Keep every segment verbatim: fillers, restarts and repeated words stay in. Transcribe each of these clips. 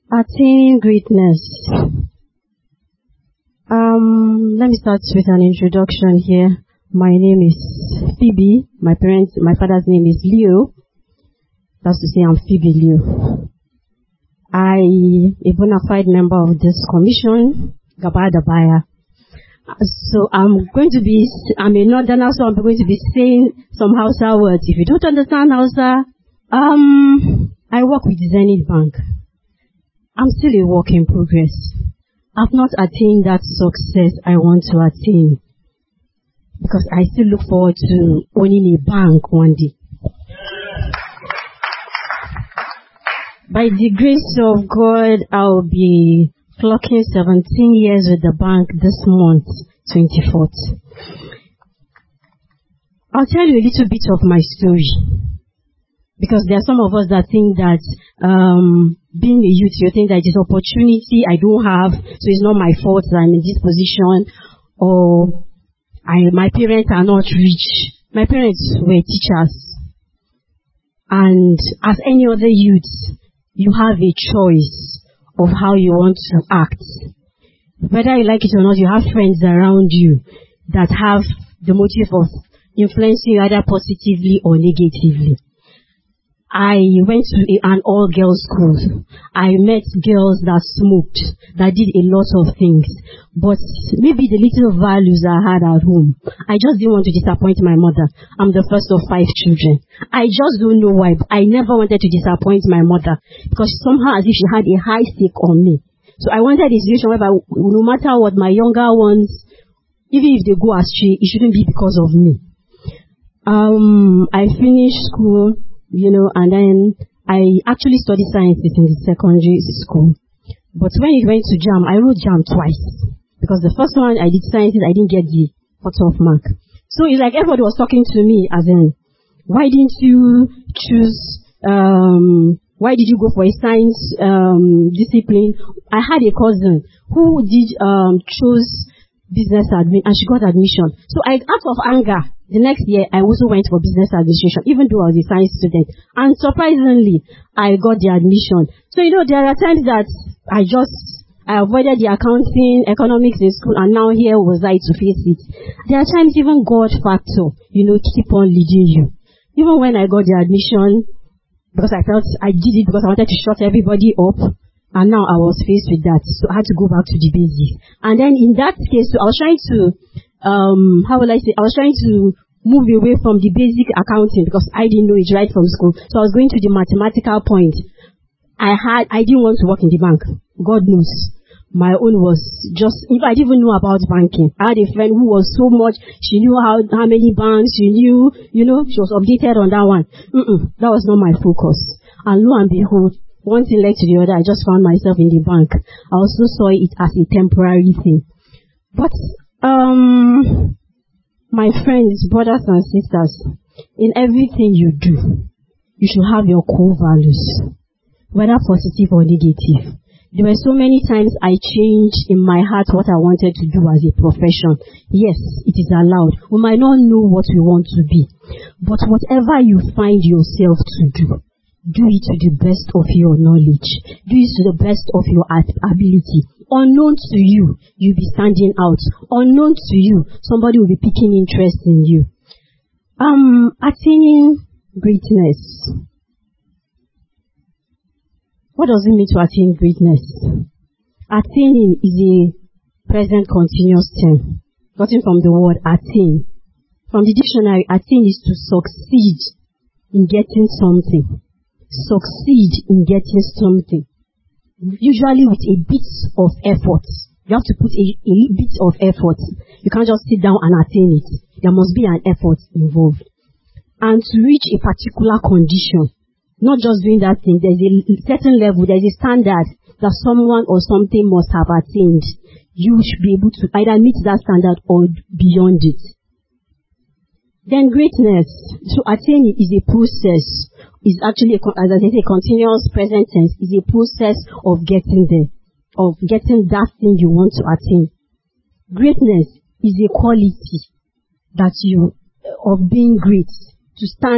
Attaining greatness. Um, let me start with an introduction here. My name is Phoebe. My parents, my father's name is Leo. That's to say I'm Phoebe Leo. I, a bona fide member of this commission, Gabada Baya. So I'm going to be, I'm a northerner, so I'm going to be saying some Hausa words. If you don't understand Hausa, um, I work with Zenith Bank. I'm still a work in progress. I've not attained that success I want to attain because I still look forward to owning a bank one day. By the grace of God, I'll be clocking seventeen years with the bank this month, twenty-fourth. I'll tell you a little bit of my story. Because there are some of us that think that um, being a youth, you think that it's opportunity I don't have, so it's not my fault that I'm in this position, or I, my parents are not rich. My parents were teachers. And as any other youth, you have a choice of how you want to act. Whether you like it or not, you have friends around you that have the motive of influencing you either positively or negatively. I went to a, an all-girls school. I met girls that smoked, that did a lot of things. But maybe the little values I had at home, I just didn't want to disappoint my mother. I'm the first of five children. I just don't know why. I never wanted to disappoint my mother because somehow as if she had a high stake on me. So I wanted a situation where no matter what my younger ones, even if they go astray, it shouldn't be because of me. Um, I finished school. You know, and then I actually studied sciences in the secondary school. But when it went to JAM, I wrote JAM twice. Because the first one I did sciences, I didn't get the cut-off mark. So it's like everybody was talking to me as in, why didn't you choose, um, why did you go for a science um, discipline? I had a cousin who did um, chose business admin and she got admission. So I, out of anger, the next year, I also went for business administration, even though I was a science student. And surprisingly, I got the admission. So, you know, there are times that I just, I avoided the accounting, economics in school, and now here was I to face it. There are times even God factor, you know, keep on leading you. Even when I got the admission, because I felt I did it because I wanted to shut everybody up, and now I was faced with that. So I had to go back to the basics. And then in that case, so I was trying to, Um, how will I say, I was trying to move away from the basic accounting because I didn't know it right from school. So I was going to the mathematical point. I had, I didn't want to work in the bank. God knows. My own was just, if I didn't even know about banking. I had a friend who was so much, she knew how, how many banks, she knew, you know, she was updated on that one. Mm-mm, that was not my focus. And lo and behold, one thing led to the other, I just found myself in the bank. I also saw it as a temporary thing. But Um, my friends, brothers and sisters, in everything you do, you should have your core values, whether positive or negative. There were so many times I changed in my heart what I wanted to do as a profession. Yes, it is allowed. We might not know what we want to be, but whatever you find yourself to do, do it to the best of your knowledge. Do it to the best of your ability. Unknown to you, you'll be standing out. Unknown to you, somebody will be picking interest in you. Um, attaining greatness. What does it mean to attain greatness? Attaining is a present continuous term, gotten from the word attain. From the dictionary, attain is to succeed in getting something. Succeed in getting something. Usually with a bit of effort. You have to put a, a bit of effort. You can't just sit down and attain it. There must be an effort involved. And to reach a particular condition, not just doing that thing, there's a certain level, there's a standard that someone or something must have attained. You should be able to either meet that standard or beyond it. Then greatness, to attain it is a process. Is actually, a, as I say, a continuous present tense, is a process of getting there, of getting that thing you want to attain. Greatness is a quality that you, of being great, to stand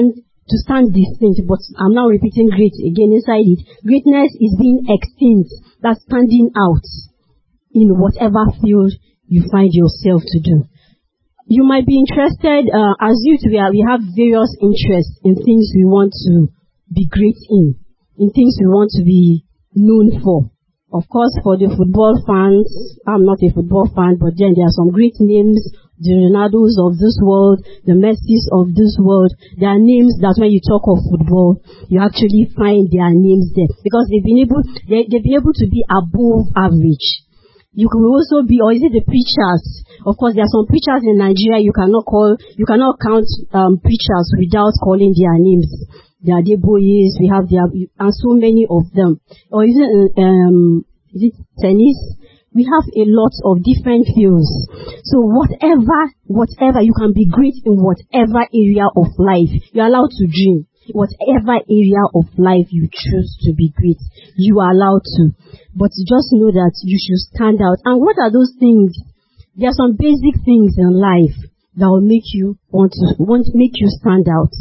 to stand distinct, but I'm now repeating great again inside it. Greatness is being extinct. That's standing out in whatever field you find yourself to do. You might be interested, uh, as youth, we, are, we have various interests in things we want to be great in, in things we want to be known for. Of course, for the football fans, I'm not a football fan, but then there are some great names, the Ronaldos of this world, the Messis of this world. There are names that when you talk of football, you actually find their names there because they've been able, they, they've been able to be above average. You can also be, or is it the preachers? Of course, there are some preachers in Nigeria you cannot call, you cannot count um, preachers without calling their names. There are Deboyes, we have their, and so many of them. Or is it, um, is it tennis? We have a lot of different fields. So whatever, whatever, you can be great in whatever area of life. You're allowed to dream. Whatever area of life you choose to be great, you are allowed to. But just know that you should stand out. And what are those things? There are some basic things in life that will make you want to, want make you stand out.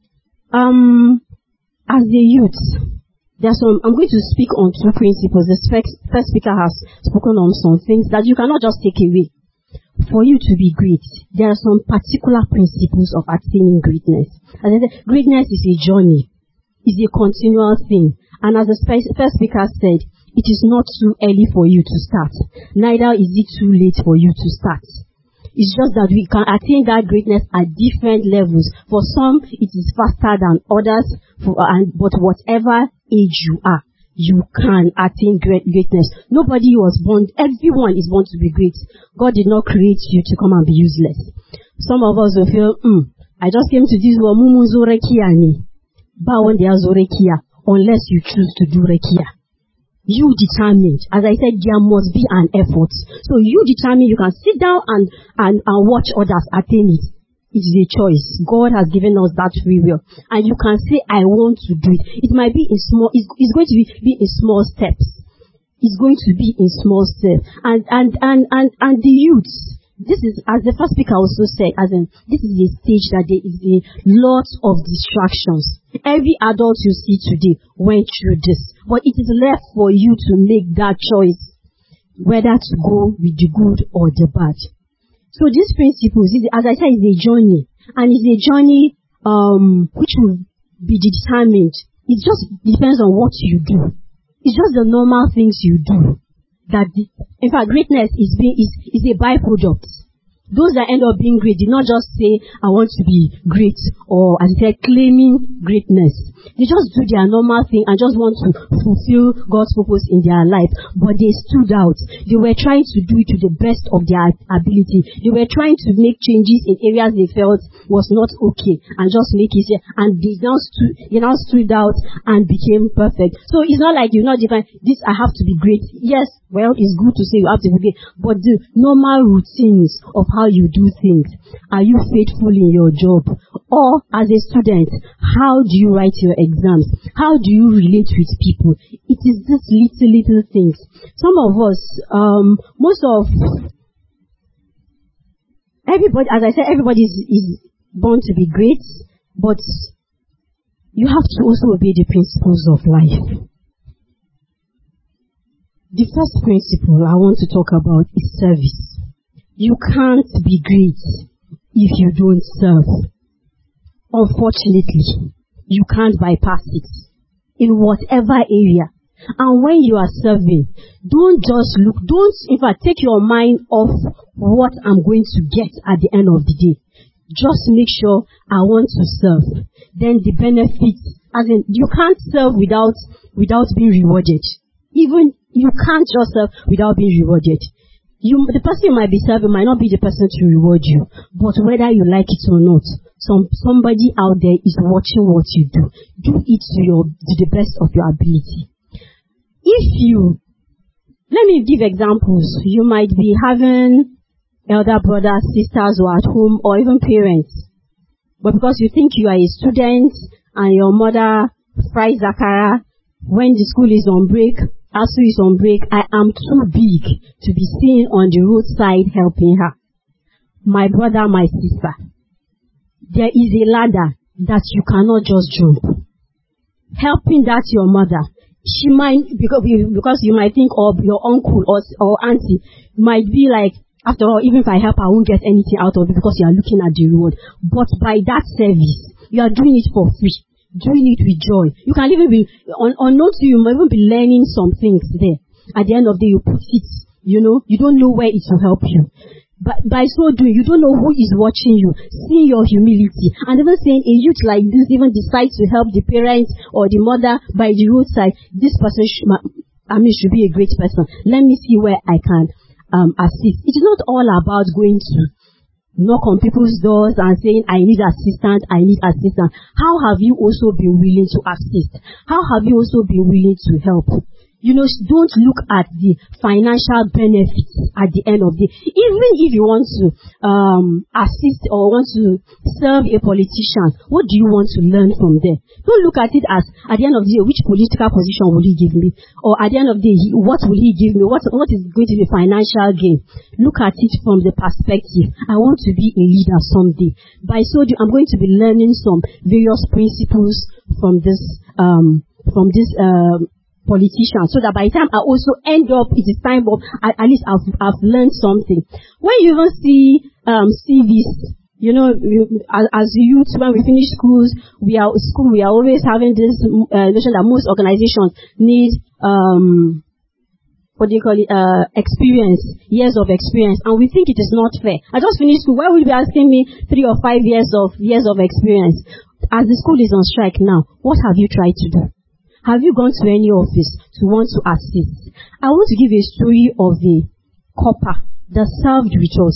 Um, as a youth, there's some, I'm going to speak on two principles. The first speaker has spoken on some things that you cannot just take away. For you to be great, there are some particular principles of attaining greatness. As I said, greatness is a journey. It's a continual thing. And as the first speaker said, it is not too early for you to start. Neither is it too late for you to start. It's just that we can attain that greatness at different levels. For some, it is faster than others, for, and, but whatever age you are, you can attain great greatness. Nobody was born, everyone is born to be great. God did not create you to come and be useless. Some of us will feel, hmm, I just came to this world, mumu zo rekia ni. Ba wande ya zo rekia, unless you choose to do rekia. You determined. As I said, there must be an effort. So you determine, you can sit down and, and, and watch others attain it. It is a choice. God has given us that free will. And you can say, I want to do it. It might be in small, it's, it's going to be, be in small steps. It's going to be in small steps. And, and, and, and, and the youths, this is, as the first speaker also said, as in, this is a stage that there is a lot of distractions. Every adult you see today went through this. But it is left for you to make that choice, whether to go with the good or the bad. So these principles, as I said, is a journey. And it's a journey um, which will be determined. It just depends on what you do. It's just the normal things you do. That the, in fact, greatness is being is, is a byproduct. Those that end up being great did not just say, I want to be great, or as I said, claiming greatness. They just do their normal thing and just want to fulfill God's purpose in their life. But they stood out. They were trying to do it to the best of their ability. They were trying to make changes in areas they felt was not okay and just make it, and they now stood, they now stood out and became perfect. So it's not like you're not different. This, I have to be great. Yes, well, it's good to say you have to be great, but the normal routines of how you do things. Are you faithful in your job? Or as a student, how do you write your exams? How do you relate with people? It is just little, little things. Some of us, um, most of, everybody, as I said, everybody is, is born to be great, but you have to also obey the principles of life. The first principle I want to talk about is service. You can't be great if you don't serve. Unfortunately, you can't bypass it in whatever area. And when you are serving, don't just look, don't, in fact, take your mind off what I'm going to get at the end of the day. Just make sure I want to serve. Then the benefits, as in, you can't serve without, without being rewarded. Even, you can't just serve without being rewarded. You, the person you might be serving might not be the person to reward you, but whether you like it or not, some somebody out there is watching what you do. Do it to your to the best of your ability. If you, let me give examples. You might be having elder brothers, sisters, or at home, or even parents, but because you think you are a student and your mother fries akara when the school is on break. Asu is on break, I am too big to be seen on the roadside helping her. My brother, my sister, there is a ladder that you cannot just jump. Helping that your mother, she might, because, because you might think of your uncle or, or auntie, might be like, after all, even if I help, I won't get anything out of it because you are looking at the reward. But by that service, you are doing it for free, doing it with joy. You can even be, un, unknown to you, you might even be learning some things there. At the end of the day, you put it, you know, you don't know where it will help you. But by so doing, you don't know who is watching you, seeing your humility, and even saying a youth like this even decides to help the parents or the mother by the roadside. This person, should, I mean, should be a great person. Let me see where I can um, assist. It is not all about going to knock on people's doors and saying, I need assistance, I need assistance. How have you also been willing to assist? How have you also been willing to help? You know, don't look at the financial benefits at the end of the day. Even if you want to um, assist or want to serve a politician, what do you want to learn from there? Don't look at it as, at the end of the day, which political position will he give me? Or at the end of the day, what will he give me? What, what is going to be financial gain? Look at it from the perspective, I want to be a leader someday. By so doing, I'm going to be learning some various principles from this, um, from this, um, politician, so that by the time I also end up, it is time of, at, at least I've, I've learned something. When you even see um, C Vs, you know, you, as, as youth, when we finish schools, we are school, we are always having this uh, notion that most organizations need, um, what do you call it, uh, experience, years of experience, and we think it is not fair. I just finished school. Why would you be asking me three or five years of years of experience? As the school is on strike now, what have you tried to do? Have you gone to any office to want to assist? I want to give a story of a copper that served with us.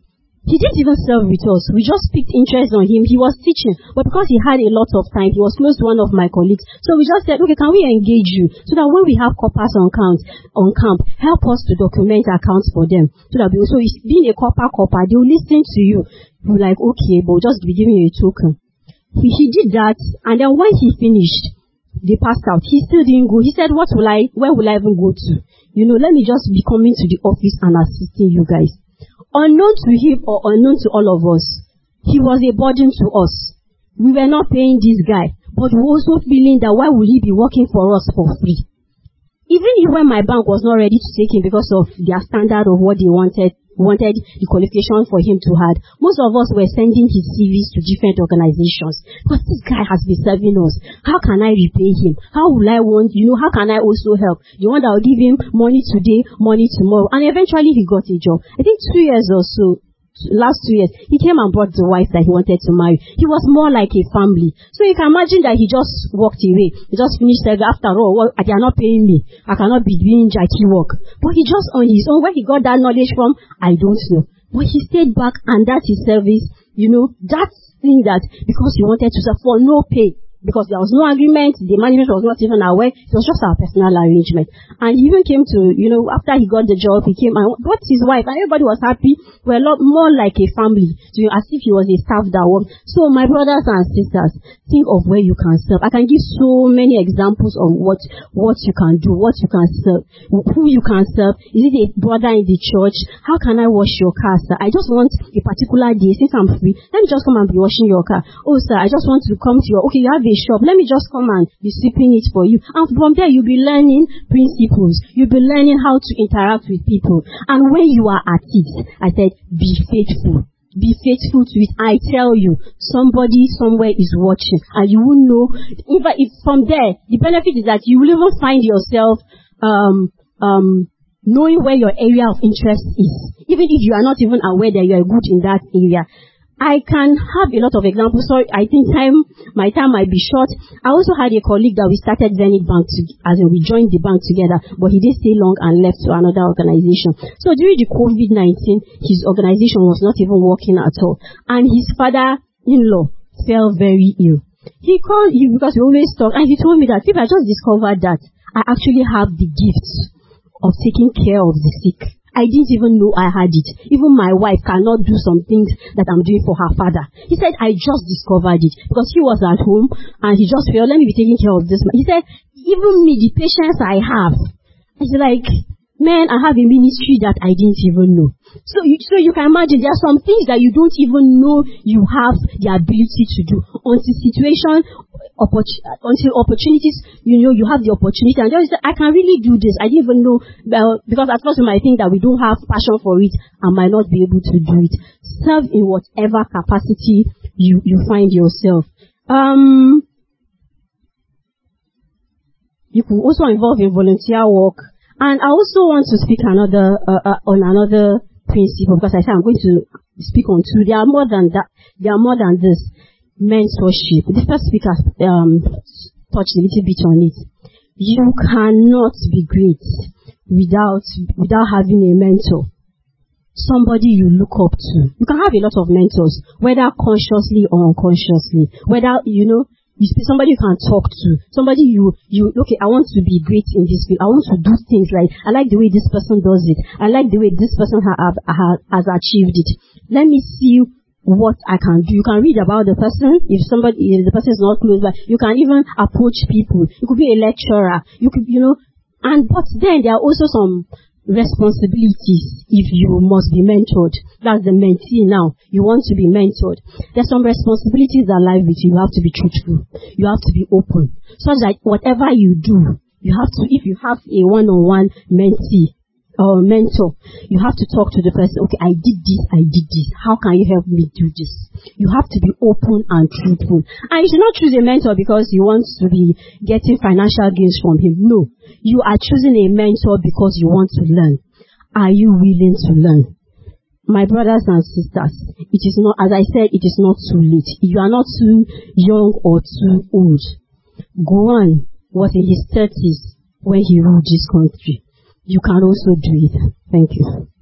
He didn't even serve with us. We just picked interest on him. He was teaching, but because he had a lot of time, he was close to one of my colleagues. So we just said, okay, can we engage you? So that when we have coppers on camp, on camp, help us to document accounts for them. So that we also, being a copper copper, they will listen to you. You're like, okay, but we'll just be giving you a token. He, he did that, and then when he finished, they passed out. He still didn't go. He said, what will I, where will I even go to? You know, let me just be coming to the office and assisting you guys. Unknown to him or unknown to all of us, he was a burden to us. We were not paying this guy, but we were also feeling that why would he be working for us for free? Even if when my bank was not ready to take him because of their standard of what they wanted, wanted the qualification for him to have, most of us were sending his C Vs to different organizations. Because this guy has been serving us. How can I repay him? How will I want, you know, how can I also help? The one that will give him money today, money tomorrow. And eventually he got a job. I think two years or so, last two years, he came and brought the wife that he wanted to marry. He was more like a family. So you can imagine that he just walked away. He just finished saying, after all, well, they are not paying me. I cannot be doing Jackie work. But he just on his own, where he got that knowledge from, I don't know. But he stayed back, and that's his service. You know, that thing that, because he wanted to serve for no pay, because there was no agreement, the management was not even aware, it was just our personal arrangement. And he even came to, you know, after he got the job, he came and brought his wife, and everybody was happy. We were a lot more like a family, so as if he was a staff that worked. So my brothers and sisters, think of where you can serve. I can give so many examples of what, what you can do, what you can serve, who you can serve. Is it a brother in the church? How can I wash your car, sir? I just want a particular day, since I'm free, let me just come and be washing your car. Oh, sir, I just want to come to your, okay, you have a shop, let me just come and be sweeping it for you. And from there, you'll be learning principles. You'll be learning how to interact with people. And when you are at it, I said, be faithful. Be faithful to it. I tell you, somebody somewhere is watching, and you will know. In fact, if from there, the benefit is that you will even find yourself um, um, knowing where your area of interest is, even if you are not even aware that you are good in that area. I can have a lot of examples. Sorry, I think time, my time might be short. I also had a colleague that we started Zenith Bank to, as in we joined the bank together, but he didn't stay long and left to another organization. So during the COVID nineteen, his organization was not even working at all. And his father-in-law fell very ill. He called you because we always talk, and he told me that, if I just discovered that I actually have the gift of taking care of the sick. I didn't even know I had it. Even my wife cannot do some things that I'm doing for her father. He said, I just discovered it because he was at home and he just felt, let me be taking care of this man. He said, even me, the patience I have. I was like, Man, I have a ministry that I didn't even know. So you, so you can imagine there are some things that you don't even know you have the ability to do until situation, opportun- until opportunities, you know, you have the opportunity and just say, I can really do this. I didn't even know, well, because at first you might think that we don't have passion for it and might not be able to do it. Serve in whatever capacity you, you find yourself. Um, you could also involve in volunteer work. And I also want to speak another uh, uh, on another principle, because I said I'm going to speak on two. There are more than that. There are more than this. Mentorship. The first speaker um, touched a little bit on it. You cannot be great without without having a mentor, somebody you look up to. You can have a lot of mentors, whether consciously or unconsciously. Whether you know. You see somebody you can talk to, somebody you, you, okay, I want to be great in this field. I want to do things right. I like the way this person does it. I like the way this person ha- ha- has achieved it. Let me see what I can do. You can read about the person. If somebody, if the person is not close by, you can even approach people. You could be a lecturer. You could, you know, and, but then there are also some responsibilities if you must be mentored. That's the mentee now. You want to be mentored. There's some responsibilities that lie with you. You have to be truthful. You have to be open. So that whatever you do, you have to, if you have a one-on-one mentee or mentor, you have to talk to the person, okay, I did this, I did this. How can you help me do this? You have to be open and truthful. And you should not choose a mentor because you want to be getting financial gains from him. No. You are choosing a mentor because you want to learn. Are you willing to learn? My brothers and sisters, it is not, as I said, it is not too late. You are not too young or too old. Gowon was in his thirties when he ruled this country. You can also do it. Thank you.